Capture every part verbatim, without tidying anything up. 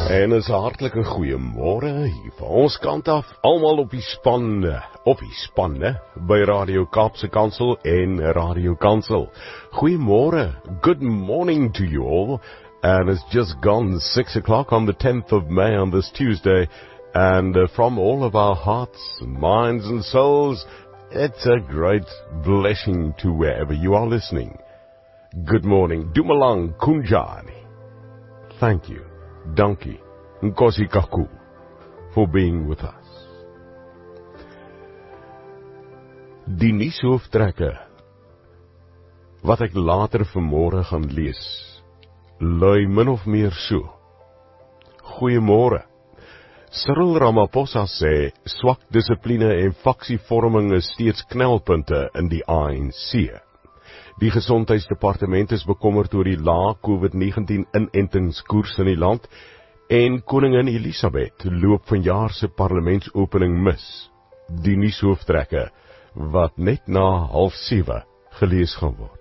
En is 'n hartlike goeiemôre hier van ons kant af, almal op die span, op die spanne by Radio Kaapse Kansel en Radio Kansel. Goeiemôre, good morning to you all, and it's just gone six o'clock on the tenth of May on this Tuesday, and uh, from all of our hearts, minds and souls, it's a great blessing to wherever you are listening. Good morning, Dumalang Kunjani. Thank you. Dankie, Nkosi Kaku, for being with us. Die nuushooftrekke wat ek later vanmôre gaan lees, lui min of meer so. Goeiemôre. Cyril Ramaphosa sê swak dissipline en faksievorming is steeds knelpunte in die A N C. Die Gesondheidsdepartement is bekommerd oor die lae COVID negentien inentingskoers in die land en koningin Elisabeth loop vanjaar se parlementsopening mis. Die nuushooftrekke wat net na half sewe gelees gaan word.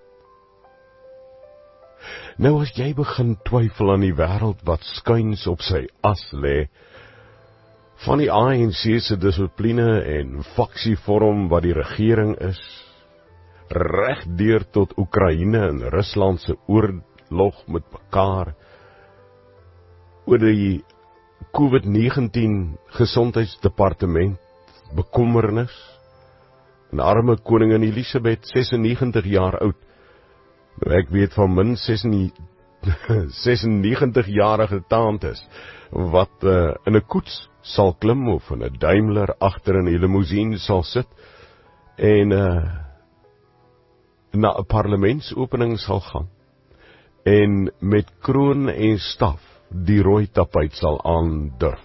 Nou as jy begin twyfel aan die wêreld wat skuins op sy as lê, van die A N C se dissipline en faksievorm wat die regering is, reg deur tot Oekraïne en Rusland se oorlog met mekaar, oor die COVID negentien Gesondheidsdepartement bekommernis, en arme koningin Elisabeth, sesennegentig jaar oud, nou ek weet van min sesennegentig-jarige tantes, wat uh, in 'n koets sal klim, of in 'n Daimler agter in 'n limousine sal sit, en uh, na 'n parlementsopening sal gaan, en met kroon en staf die rooi tapuit sal aandurf.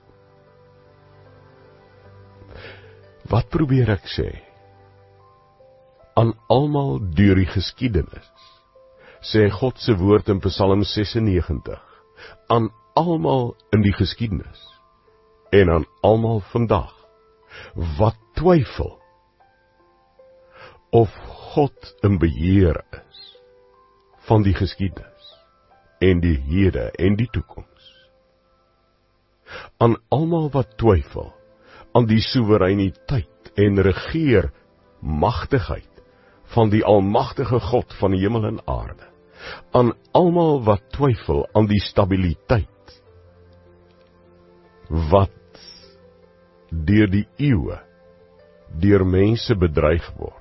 Wat probeer ek sê? Aan almal deur die geskiedenis, sê God se woord in Psalm sesennegentig, aan almal in die geskiedenis, en aan almal vandag, wat twyfel, of God in beheer is, van die geskiedenis, en die hede en die toekoms. Aan almal wat twyfel, aan die soewereiniteit en regeer magtigheid, van die almagtige God van die hemel en aarde. Aan almal wat twyfel aan die stabiliteit, wat deur die eeue, deur mense bedreig word.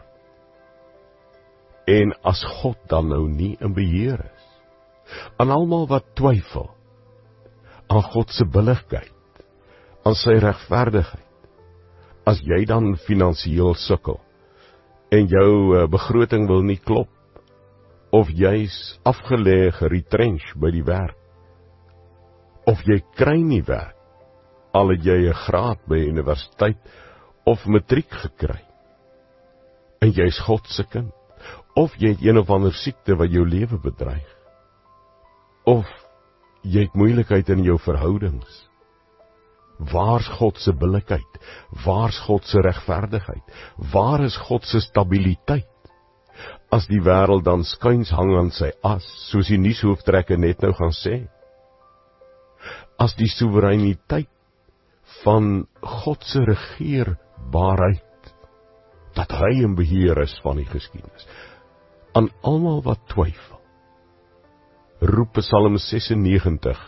En as God dan nou nie in beheer is, aan almal wat twyfel, aan God se billikheid, aan sy regverdigheid, as jy dan finansiëel sukkel, en jou begroting wil nie klop, of jy's afgelê geretrench by die werk, of jy kry nie werk, al het jy 'n graad by universiteit, of matriek gekry, en jy's God se kind, of jy het een of ander siekte wat jou lewe bedreig, of jy het moeilikheid in jou verhoudings. Waar's God se billikheid? Waar's God se regverdigheid? Waar is God se stabiliteit? As die wêreld dan skuins hang aan sy as, soos die nuushooftrekke net nou gaan sê. As die soewereiniteit van God se regeerbaarheid, dat hy in beheer is van die geskiedenis. Aan almal wat twyfel, roep Psalm sesennegentig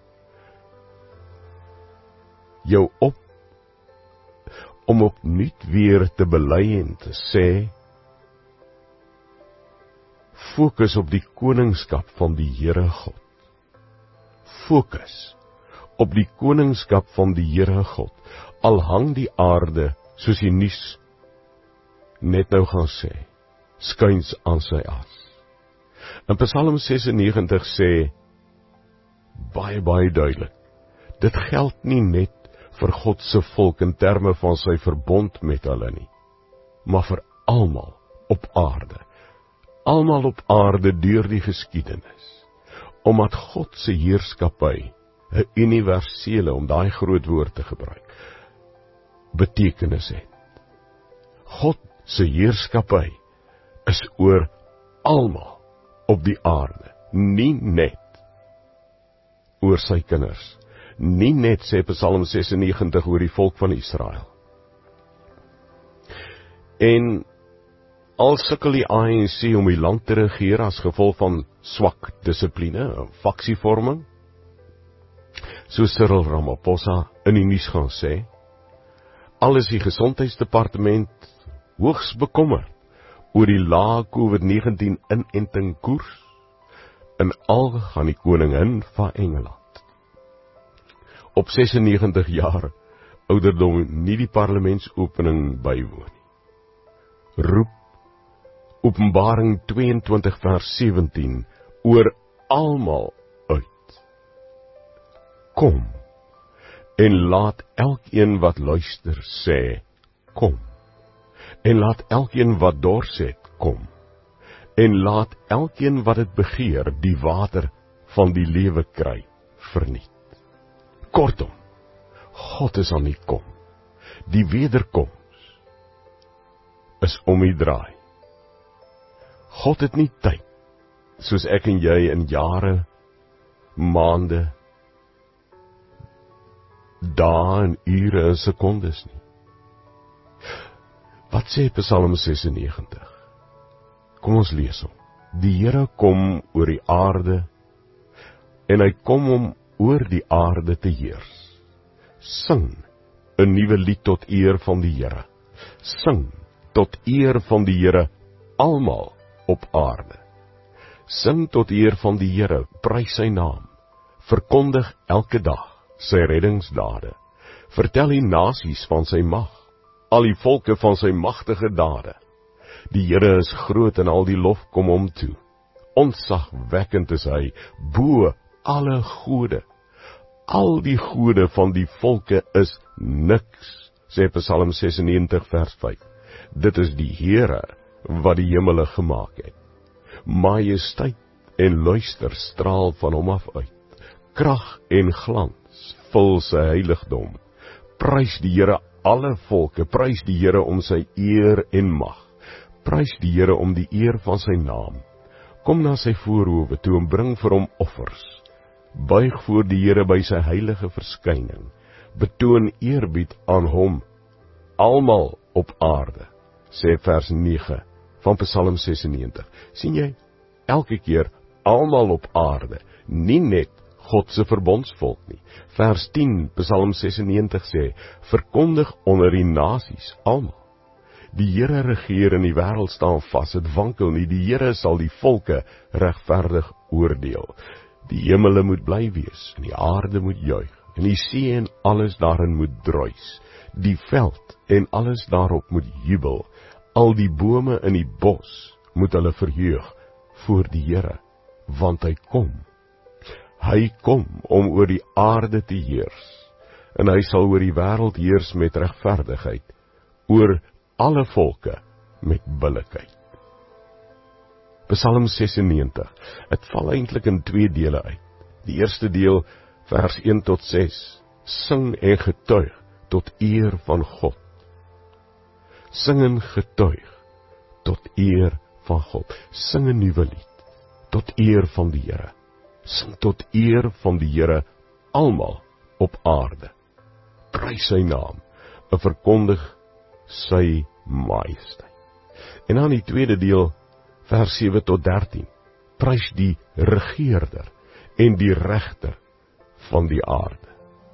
jou op, om opnuut weer te bely en te sê, fokus op die koningskap van die Here God. Fokus op die koningskap van die Here God, al hang die aarde, soos die nuus net nou gaan sê, skuins aan sy as. En Psalm sesennegentig sê, baie, baie duidelik, dit geld nie net vir God se volk in terme van sy verbond met hulle nie, maar vir almal op aarde, almal op aarde deur die geskiedenis, omdat God se heerskappy, 'n universele, om daai groot woord te gebruik, betekenis het. God se heerskappy is oor almal op die aarde, nie net oor sy kinders, nie net, sê Psalm ses en negentig, oor die volk van Israel. En al sukkel die A N C om die land te regeer as gevolg van swak dissipline, faksievorming, so Cyril Ramaphosa in die nuus gaan sê, al is die gesondheidsdepartement hoogs bekommerd oor die lae COVID negentien inenting koers, en al gaan die koningin van Engeland op ses en negentig jaar ouderdom nie die parlementsopening bywoon nie. Roep Openbaring twee en twintig vers sewentien oor almal uit. Kom, en laat elkeen wat luister sê, kom. En laat elkeen wat dors het, kom. En laat elkeen wat het begeer, die water van die lewe kry, verniet. Kortom, God is aan die kom. Die wederkoms is om die draai. God het nie tyd, soos ek en jy in jare, maande, dae en ure en sekondes nie. Wat sê Psalm ses en negentig? Kom ons lees hom. Die Here kom oor die aarde, en hy kom om oor die aarde te heers. Sing 'n nuwe lied tot eer van die Here. Sing tot eer van die Here, almal op aarde. Sing tot eer van die Here, prys sy naam. Verkondig elke dag sy reddingsdade. Vertel die nasies van sy mag, al die volke van sy magtige dade. Die Here is groot en al die lof kom hom toe. Ontzagwekkend is hy, bo alle gode. Al die gode van die volke is niks, sê Psalm ses en negentig vers vyf. Dit is die Here wat die hemele gemaak het. Majesteit en luister straal van hom af uit. Krag en glans vul sy heiligdom. Prys die Here alle volke, prys die Here om sy eer en mag. Prys die Here om die eer van sy naam. Kom na sy voorhoewe toe en bring vir hom offers. Buig voor die Here by sy heilige verskyning. Betoon eerbied aan hom, almal op aarde, sê vers nege van Psalm ses en negentig. Sien jy, elke keer almal op aarde, nie net God se verbondsvolk nie. Vers tien, Psalm ses en negentig sê, verkondig onder die nasies, almal. Die Here regeer en die wêreld staan vas, het wankel nie, die Here sal die volke regverdig oordeel. Die hemele moet bly wees, en die aarde moet juig, en die see en alles daarin moet druis. Die veld en alles daarop moet jubel, al die bome in die bos moet hulle verheug voor die Here, want hy kom. Hy kom om oor die aarde te heers, en hy sal oor die wêreld heers met regverdigheid, oor alle volke met billikheid. Psalm ses en negentig, het val eintlik in twee dele uit. Die eerste deel, vers een tot ses, sing en getuig tot eer van God. Sing en getuig tot eer van God. Sing 'n nuwe lied tot eer van die Here. Sing tot eer van die Here, almal op aarde. Prys sy naam, en verkondig sy majesteit. En dan die tweede deel, vers sewe tot dertien, prys die regeerder en die regter van die aarde.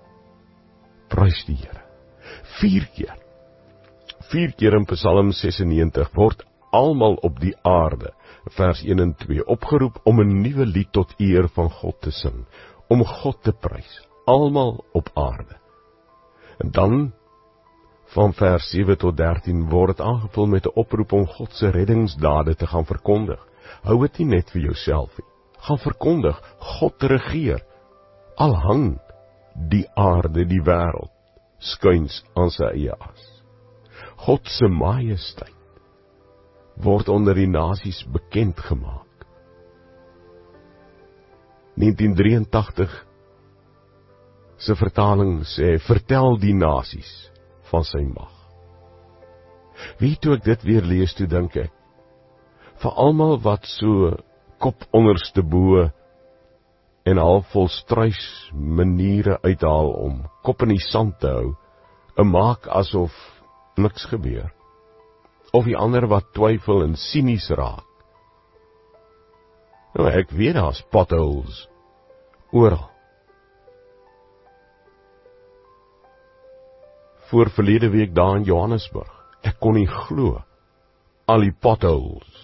Prys die Here. Vier keer, vier keer in Psalm ses en negentig word almal op die aarde, vers een en twee, opgeroep om 'n nuwe lied tot eer van God te sing, om God te prys, almal op aarde. En dan, van vers sewe tot dertien, word het aangevul met 'n oproep om God se reddingsdade te gaan verkondig. Hou dit nie net vir jouself nie. Gaan verkondig, God regeer. Al hang die aarde, die wêreld, skuins aan sy eie as. God se majesteit word onder die nasies bekend gemaak. negentien drieëntagtig se vertaling sê, vertel die nasies van sy mag. Wie toe ek dit weer lees, toe dink ek, vir almal wat so kop onderste bo en halfvol struis maniere uithaal om kop in die sand te hou, en maak asof niks gebeur. Of die ander wat twyfel en sinies raak. Nou, ek weet daar's potholes oral. Voor verlede week daar in Johannesburg, ek kon nie glo, al die potholes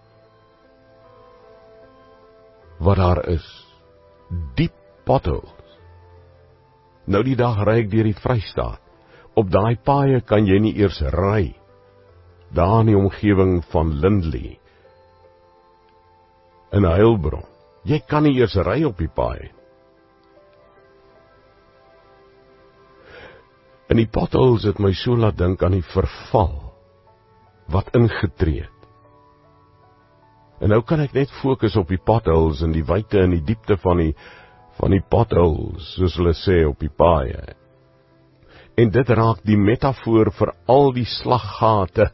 wat daar is, diep potholes. Nou die dag ry ek deur die Vrystaat, op daai paaie kan jy nie eers ry, daar in die omgewing van Lindley, in Heilbron, jy kan nie eers ry op die paaie. En die potholes het my so laat dink aan die verval, wat ingetree het. En nou kan ek net fokus op die potholes en die wyte en die diepte van die, van die potholes, soos hulle sê op die paaie. En dit raak die metafoor vir al die slaggate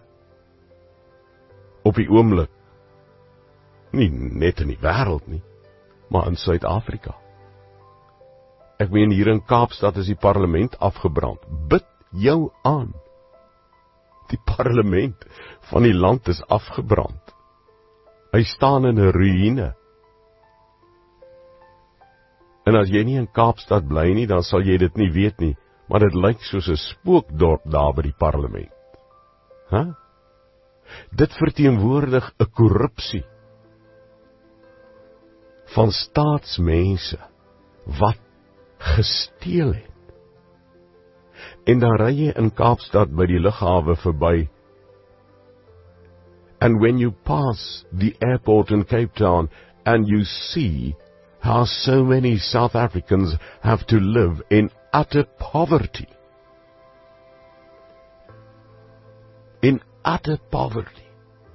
op die oomblik, nie net in die wêreld nie, maar in Suid-Afrika. Ek meen hier in Kaapstad is die parlement afgebrand. Bid jou aan. Die parlement van die land is afgebrand. Hy staan in 'n ruïne. En as jy nie in Kaapstad bly nie, dan sal jy dit nie weet nie, maar dit lyk soos 'n spookdorp daar by die parlement. Huh? Dit verteenwoordig 'n korrupsie van staatsmense wat gesteel het. En dan ry jy in Kaapstad by die lughawe verby. And when you pass the airport in Cape Town and you see how so many South Africans have to live in utter poverty. In utter poverty.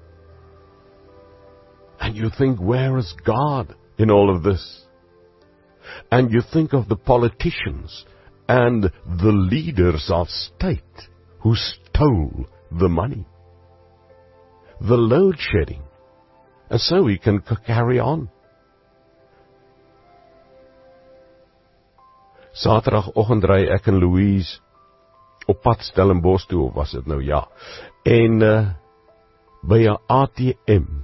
And you think, where is God in all of this? And you think of the politicians and the leaders of state who stole the money. The load shedding. And so we can c- carry on. Saterdagoggend ry ek en Louise op pad Stellenbosch toe, of was dit nou, ja. En uh, by 'n A T M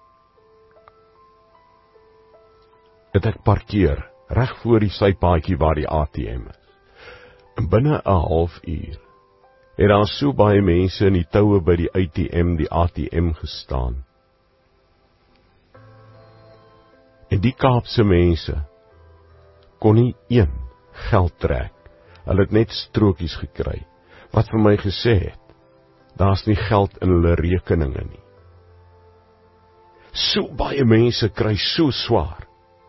het ek parkeer reg voor die sypaadjie waar die A T M is. En binne 'n halfuur het daar so baie mense in die toue by die A T M, die A T M gestaan. En die Kaapse mense kon nie een geld trek. Hulle het net strokies gekry, wat vir my gesê het, daar's nie geld in hulle rekeninge nie. So baie mense kry so swaar.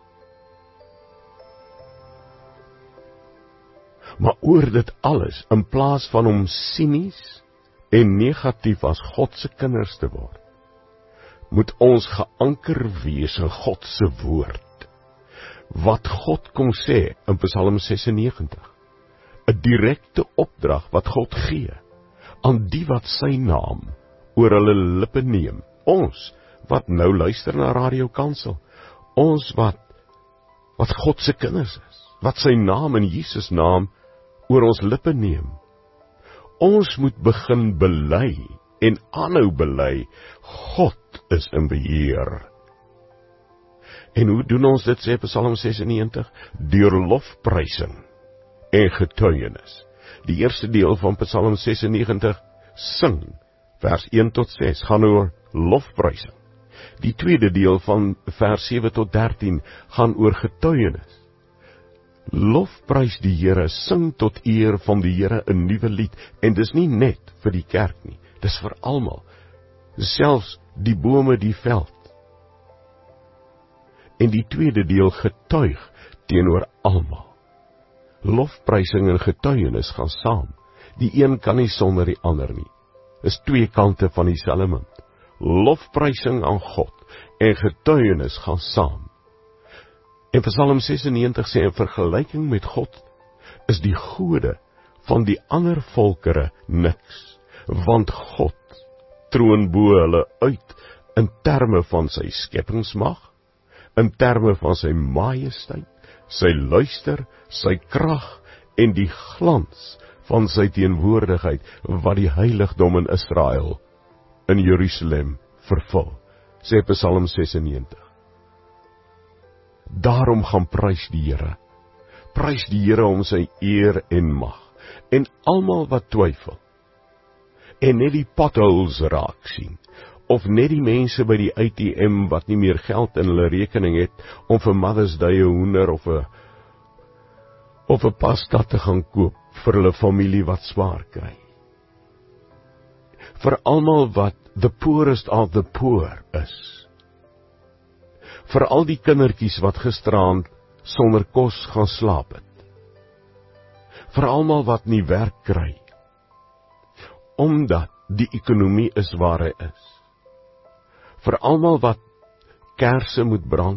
Maar oor dit alles, in plaas van om sinies en negatief as God se kinders te word, moet ons geanker wees in God se woord. Wat God kom sê in Psalm sesennegentig, 'n direkte opdrag wat God gee aan die wat sy naam oor hulle lippe neem. Ons wat nou luister na Radio Kansel, ons wat wat God se kinders is, wat sy naam in Jesus naam oor ons lippe neem. Ons moet begin bely en aanhou bely, God is in beheer. En hoe doen ons dit, sê Psalm sesennegentig? Deur lofprysing en getuienis. Die eerste deel van Psalm sesennegentig, sing, vers een tot ses, gaan oor lofprysing. Die tweede deel van vers sewe tot dertien gaan oor getuienis. Lofprys die Here, sing tot eer van die Here 'n nuwe lied, en dis nie net vir die kerk nie, dis vir almal, selfs die bome die veld. En die tweede deel getuig teenoor almal. Lofprysing en getuienis gaan saam. Die een kan nie sonder die ander nie. Is twee kante van dieselfde munt. Lofprysing aan God en getuienis gaan saam. En Psalm sesennegentig sê, in vergelyking met God is die gode van die ander volkere niks, want God troon bo hulle uit in terme van sy skepingsmag, in terme van sy majesteit, sy luister, sy krag en die glans van sy teenwoordigheid wat die heiligdom in Israel, in Jerusalem, vervul, sê Psalm sesennewenstig. Daarom gaan prys die Here, prys die Here om sy eer en mag, en almal wat twyfel, en net die potholes raak sien, of net die mense by die A T M wat nie meer geld in hulle rekening het, om vir Mother's Day 'n hoender of 'n of 'n pasta te gaan koop, vir hulle familie wat swaar kry. Vir almal wat the poorest of the poor is. Vir al die kindertjies wat gisteraand sonder kos gaan slaap het. Vir almal wat nie werk kry. Omdat die ekonomie is waar hy is. Vir almal wat kersse moet brand.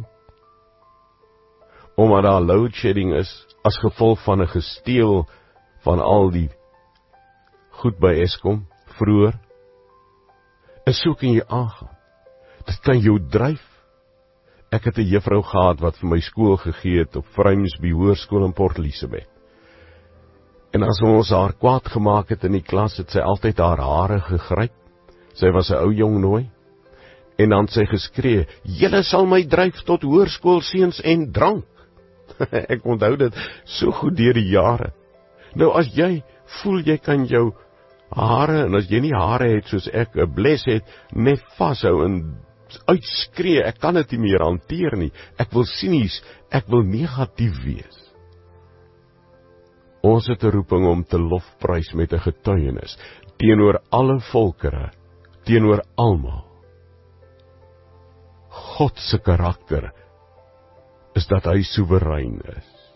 Omdat daar load shedding is as gevolg van 'n gesteel van al die goed by Eskom vroeër. Is so kan jy aangaan. Dit kan jou dryf. Ek het 'n juffrou gehad wat vir my skool gegee het op Vrymusby Hoërskool in Port Elizabeth. En as ons haar kwaad gemaak het in die klas, het sy altyd haar hare gegryp. Sy was 'n ou jong nooi. En dan sy geskree, julle sal my dryf tot hoërskoolseuns en drank. Ek onthou dit so goed deur die jare. Nou as jy voel jy kan jou hare, en as jy nie hare het soos ek, 'n bles het, net vashou en uitskree, ek kan dit nie meer hanteer nie, ek wil sinies, ek wil negatief wees. Ons het 'n roeping om te lofprys met 'n getuienis, teenoor alle volkere, teenoor almal. God se karakter is dat hy soewerein is.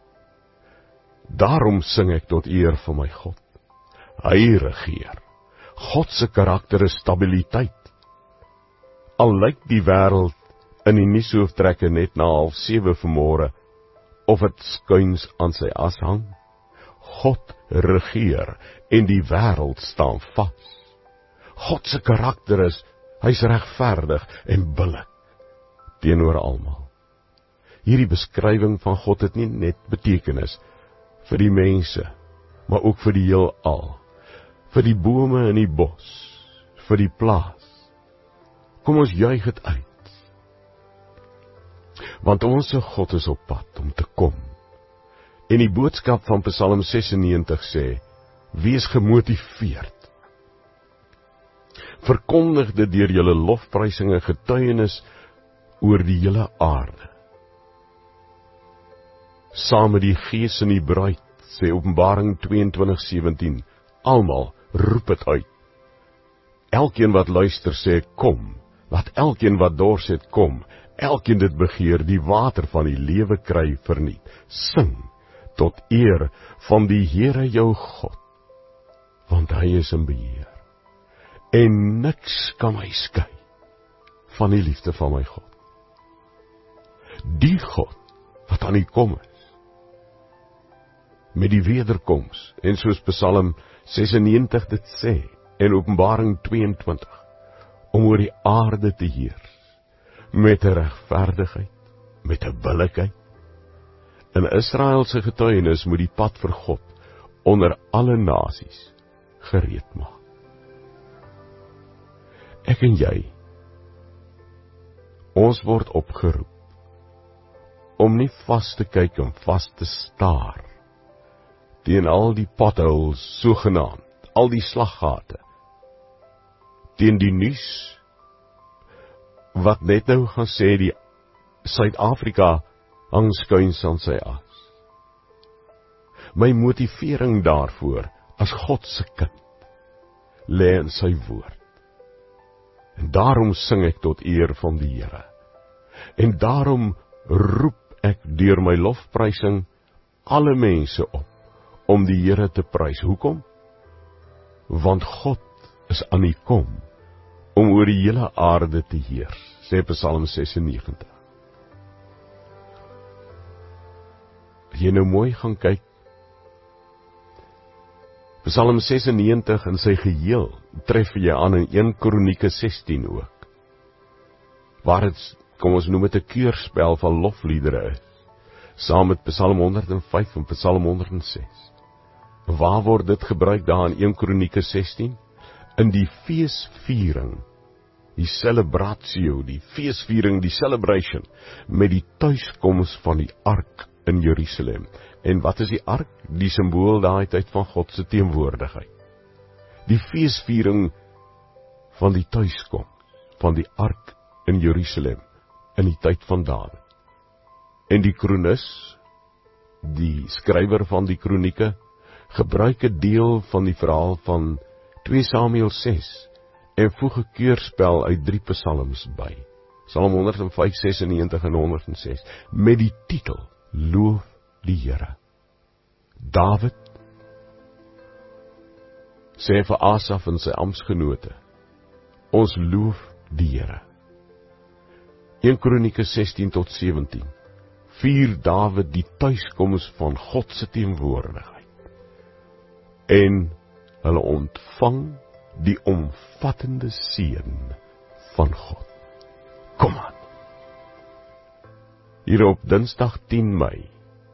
Daarom sing ek tot eer van my God. Hy regeer. God se karakter is stabiliteit. Al lyk die wêreld in die nuushooftrekke net na half sewe vanmôre, of het skuins aan sy as hang. God regeer en die wêreld staan vas. God se karakter is, hy's regverdig en billik teenoor almal. Hierdie beskrywing van God het nie net betekenis vir die mense, maar ook vir die heelal, vir die bome in die bos, vir die plaas. Kom ons juig dit uit. Want ons God is op pad om te kom. En die boodskap van Psalm sesennewenstig sê, wees gemotiveerd. Verkondig dit deur julle lofprysinge getuienis oor die hele aarde. Saam met die Gees in die bruid, sê Openbaring tweeëntwintig sewentien, almal roep dit uit. Elkeen wat luister sê, kom, laat elkeen wat dors het kom, elkeen dit begeer, die water van die lewe kry verniet. Sing tot eer van die Here jou God, want hy is in beheer. En niks kan my skei van die liefde van my God. Die God wat aan die kom is, met die wederkoms, en soos Psalm sesennewenstig dit sê, en Openbaring tweeëntwintig, om oor die aarde te heers, met 'n regverdigheid, met 'n billikheid. In Israel se getuienis moet die pad vir God onder alle nasies gereed maak. Ek en jy, ons word opgeroep om nie vas te kyk en vas te staar teen al die potholes sogenaamd, al die slaggate, teen die nuus wat net nou gaan sê die Suid-Afrika hang skuins aan sy as. My motivering daarvoor as God se kind lê in sy woord. En daarom sing ek tot eer van die Here. En daarom roep ek deur my lofprysing alle mense op om die Here te prys. Hoekom? Want God is aan die kom om oor die hele aarde te heers, sê Psalm sesennewenstig. As jy nou mooi gaan kyk, Psalm sesennewenstig in sy geheel tref jy aan in een Kronieke sestien ook, waar het, kom ons noem het 'n keurspel van lofliedere is. saam met Psalm honderd en vyf en Psalm honderd en ses. Waar word dit gebruik daar in een Kronieke sestien? In die feesviering, die celebratio, die feesviering, die celebration, met die thuiskoms van die ark in Jerusalem. En wat is die ark? Die symbool daai tyd van God se teenwoordigheid. Die feesviering van die thuiskoms van die ark in Jerusalem, in die tyd van Dawid. En die kronikus, die skrywer van die kronieke, gebruik 'n deel van die verhaal van twee Samuel ses en voeg 'n keurspel uit drie psalms by. Psalm honderd en vyf, sesennegentig en honderd en ses, met die titel Loof die Here. Dawid sê vir Asaf en sy amptsgenote, ons loof die Here. een Kronieke sestien tot sewentien, vier Dawid die thuiskoms van God se teenwoordigheid. En hulle ontvang die omvattende seën van God. Kom aan. Hier op Dinsdag tien Mei,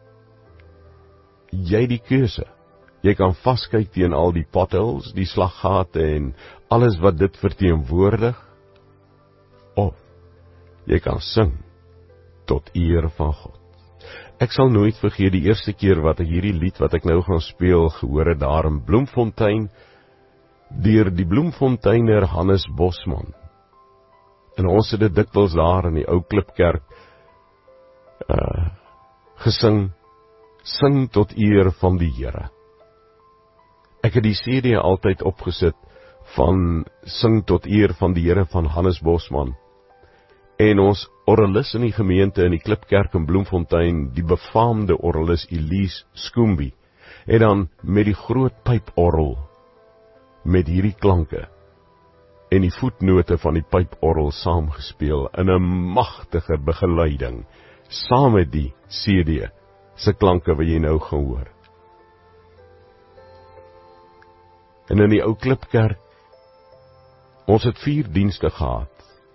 jy die keuse. Jy kan vaskyk teen al die potholes, die slaggate en alles wat dit verteenwoordig, of jy kan sing tot eer van God. Ek sal nooit vergeet die eerste keer wat ek hierdie lied wat ek nou gaan speel gehoor het daar in Bloemfontein deur die Bloemfonteiner Hannes Bosman. En ons het dit dikwels daar in die ou Klipkerk uh, gesing, sing tot eer van die Here. Ek het die C D altyd opgesit van sing tot eer van die Here van Hannes Bosman. En ons orgelis in die gemeente in die Klipkerk in Bloemfontein, die befaamde orgelis Elise Skoombi, het dan met die groot pyporgel, met hierdie klanke, en die voetnote van die pyporgel saamgespeel, in 'n magtige begeleiding, saam met die C D, se klanke wat jy nou gehoor. En in die ou Klipkerk, ons het vier dienste gehad,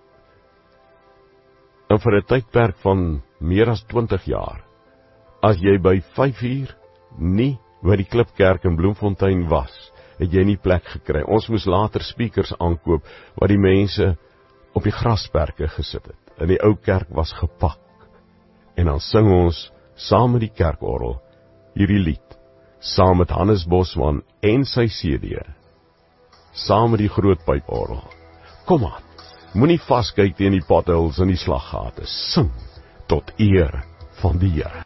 en vir 'n tydperk van meer as twintig jaar, as jy by vyf uur nie by die Klipkerk in Bloemfontein was, het jy nie plek gekry. Ons moes later speakers aankoop, wat die mense op die grasperke gesit het. En die ou kerk was gepak. En dan sing ons, saam met die kerkorgel, hierdie lied, saam met Hannes Bosman en sy C D, saam met die groot pyporgel. Kom aan. Moenie vaskyk teen die potholes en die slaggate. Sing tot eer van die Here.